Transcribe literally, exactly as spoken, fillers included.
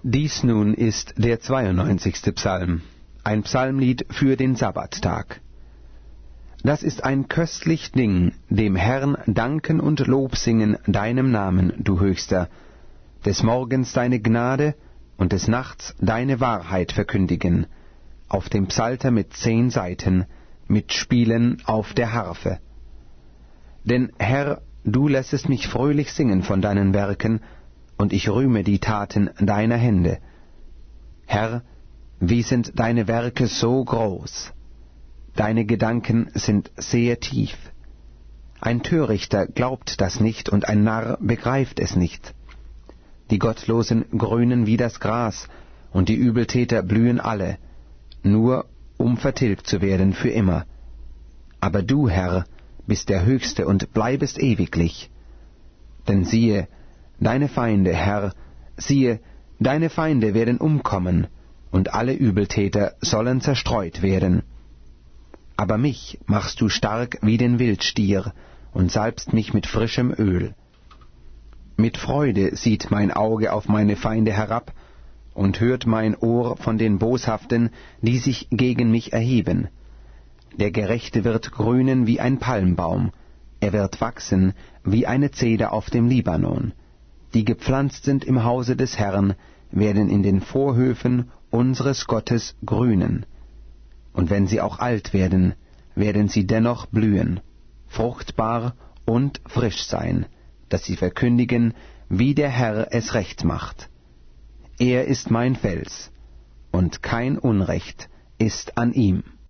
Dies nun ist der zweiundneunzigste Psalm, ein Psalmlied für den Sabbattag. Das ist ein köstlich Ding, dem Herrn danken und Lob singen deinem Namen, du Höchster, des Morgens deine Gnade und des Nachts deine Wahrheit verkündigen, auf dem Psalter mit zehn Saiten, mit Spielen auf der Harfe. Denn Herr, du lässest mich fröhlich singen von deinen Werken, und ich rühme die Taten deiner Hände. Herr, wie sind deine Werke so groß? Deine Gedanken sind sehr tief. Ein Törichter glaubt das nicht, und ein Narr begreift es nicht. Die Gottlosen grünen wie das Gras, und die Übeltäter blühen alle, nur um vertilgt zu werden für immer. Aber du, Herr, bist der Höchste und bleibest ewiglich. Denn siehe, deine Feinde, Herr, siehe, deine Feinde werden umkommen, und alle Übeltäter sollen zerstreut werden. Aber mich machst du stark wie den Wildstier und salbst mich mit frischem Öl. Mit Freude sieht mein Auge auf meine Feinde herab und hört mein Ohr von den Boshaften, die sich gegen mich erheben. Der Gerechte wird grünen wie ein Palmbaum, er wird wachsen wie eine Zeder auf dem Libanon. Die gepflanzt sind im Hause des Herrn, werden in den Vorhöfen unseres Gottes grünen. Und wenn sie auch alt werden, werden sie dennoch blühen, fruchtbar und frisch sein, dass sie verkündigen, wie der Herr es recht macht. Er ist mein Fels, und kein Unrecht ist an ihm.